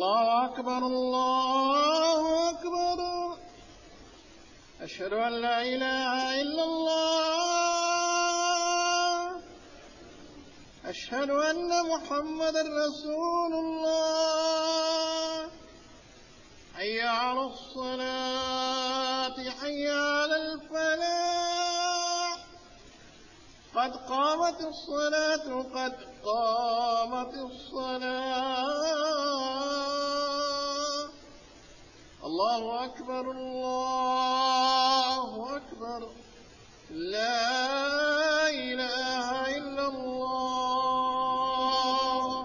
الله أكبر الله أكبر. أشهد أن لا إله إلا الله. أشهد أن محمدا رسول الله. حي على الصلاة حي على الفلاح. قد قامت الصلاة قد قامت الصلاة. الله أكبر الله أكبر. لا إله إلا الله.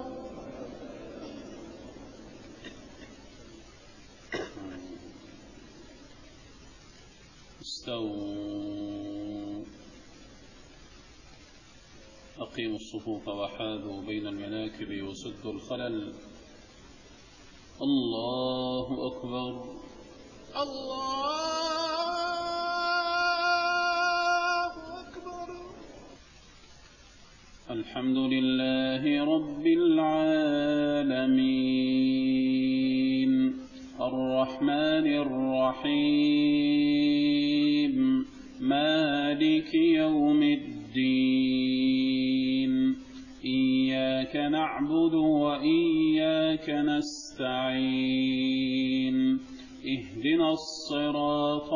استووا أقيموا الصفوف وحاذوا بين المناكب وسدوا الخلل. الله أكبر الله أكبر. الحمد لله رب العالمين الرحمن الرحيم مالك يوم الدين. إياك نعبد وإياك نستعين. اهدنا الصراط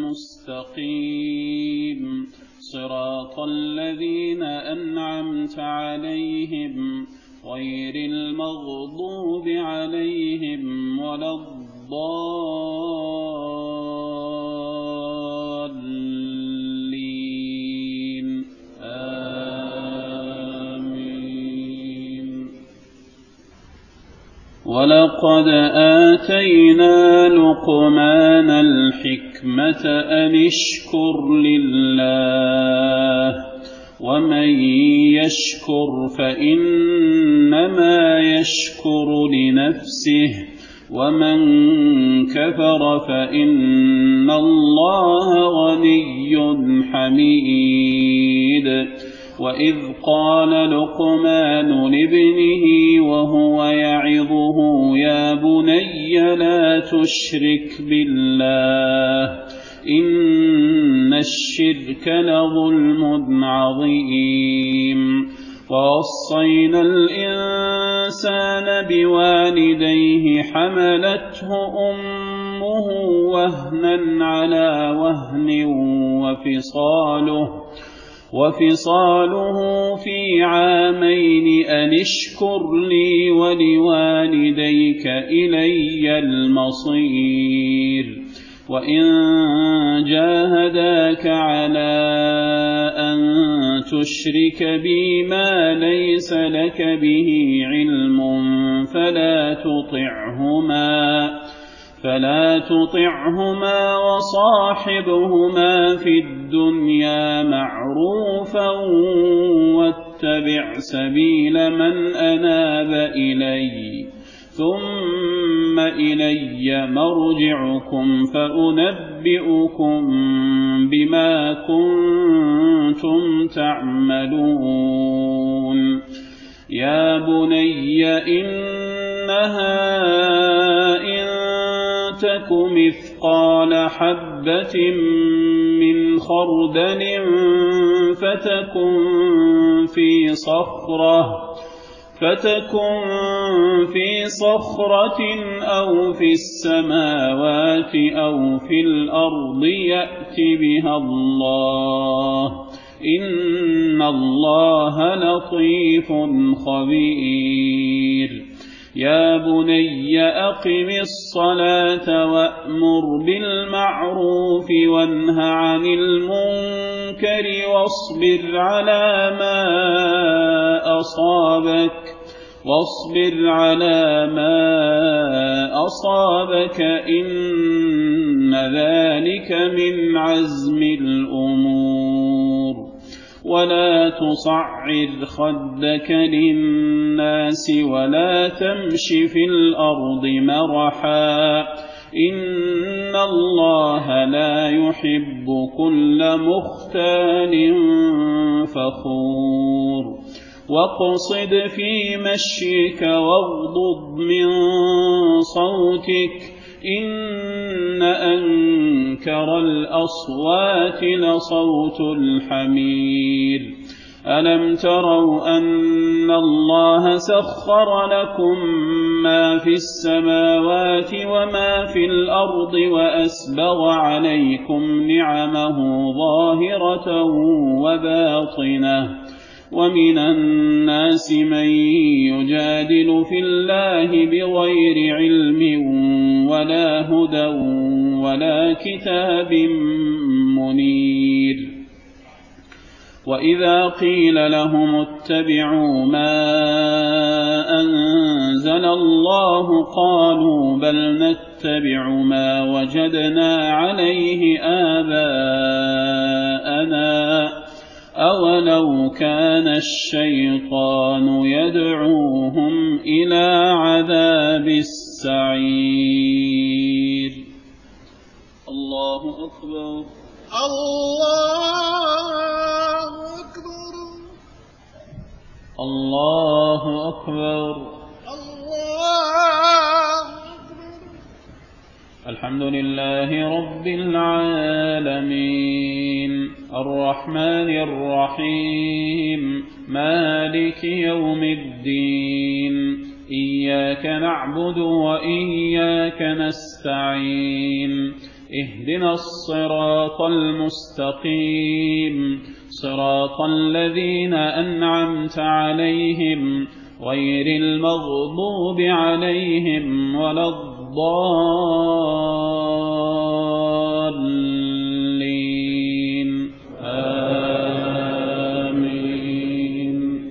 المستقيم صراط الذين أنعمت عليهم غير المغضوب عليهم ولا الضالين. آمين. ولقد آتينا لقمان الحكمة أن اشكر لله ومن يشكر فإنما يشكر لنفسه ومن كفر فإن الله غني حميد. وإذ قال لقمان لابنه وهو يعظه يا بني لا تشرك بالله إن الشرك لظلم عظيم. ووصينا الإنسان بوالديه حملته أمه وهنا على وهن وفصاله في عامين أن اشكر لي ولوالديك إلي المصير. وإن جاهداك على أن تشرك بي ما ليس لك به علم فلا تطعهما وصاحبهما في الدنيا معروفا واتبع سبيل من أناب إلي ثم إلي مرجعكم فأنبئكم بما كنتم تعملون. يا بني إنها إن تك مثقال حبة من خردل فتكن في صخرة أو في السماوات أو في الأرض يأت بها الله إن الله لطيف خبير. يا بني أقم الصلاة وأمر بالمعروف وانه عن المنكر واصبر على ما أصابك إن ذلك من عزم الأمور. ولا تصعر خدك للناس ولا تمش في الأرض مرحا إن الله لا يحب كل مختال فخور. واقصد في مشيك واغضض من صوتك إن أنكر الأصوات لصوت الحمير ألم تروا أن الله سخر لكم ما في السماوات وما في الأرض وأسبغ عليكم نعمه ظاهرة وباطنة ومن الناس من يجادل في الله بغير علم ولا هدى ولا كتاب منير وإذا قيل لهم اتبعوا ما أنزل الله قالوا بل نتبع ما وجدنا عليه آباءنا أولو كان الشيطان يدعوهم إلى عذاب السعير الله أكبر الله أكبر الله أكبر الله أكبر. الحمد لله رب العالمين الرحمن الرحيم مالك يوم الدين إياك نعبد وإياك نستعين اهدنا الصراط المستقيم صراط الذين أنعمت عليهم غير المغضوب عليهم ولا الضالين آمين.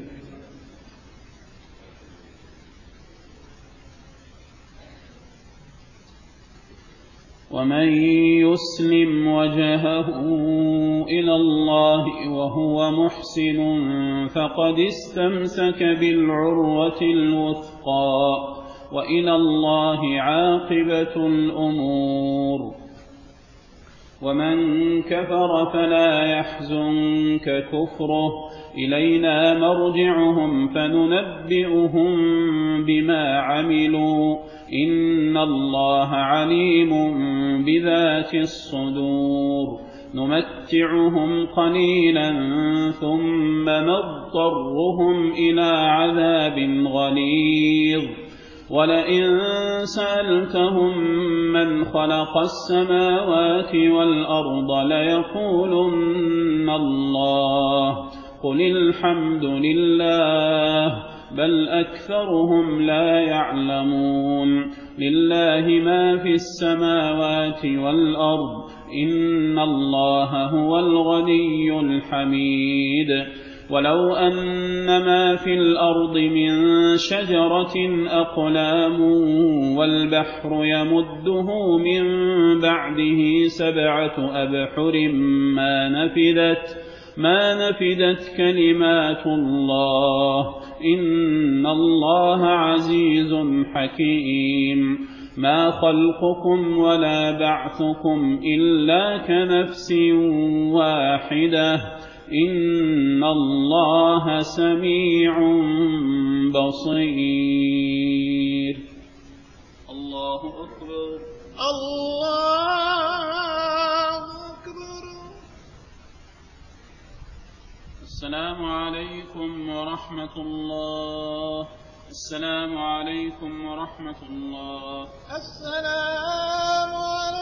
ومن يسلم وجهه إلى الله وهو محسن فقد استمسك بالعروة الوثقى وإلى الله عاقبة الأمور. ومن كفر فلا يحزنك كفره إلينا مرجعهم فننبئهم بما عملوا إن الله عليم بذات الصدور. نمتعهم قليلا ثم نضطرهم إلى عذاب غليظ ولئن سألتهم من خلق السماوات والأرض ليقولن الله قل الحمد لله بل أكثرهم لا يعلمون. لله ما في السماوات والأرض إن الله هو الغني الحميد. ولو أن ما في الأرض من شجرة أقلام والبحر يمده من بعده 7 أبحر ما نفدت كلمات الله إن الله عزيز حكيم. ما خلقكم ولا بعثكم إلا كنفس واحدة إن الله سميع بصير. الله أكبر الله أكبر. السلام عليكم ورحمة الله. السلام عليكم ورحمة الله. السلام عليكم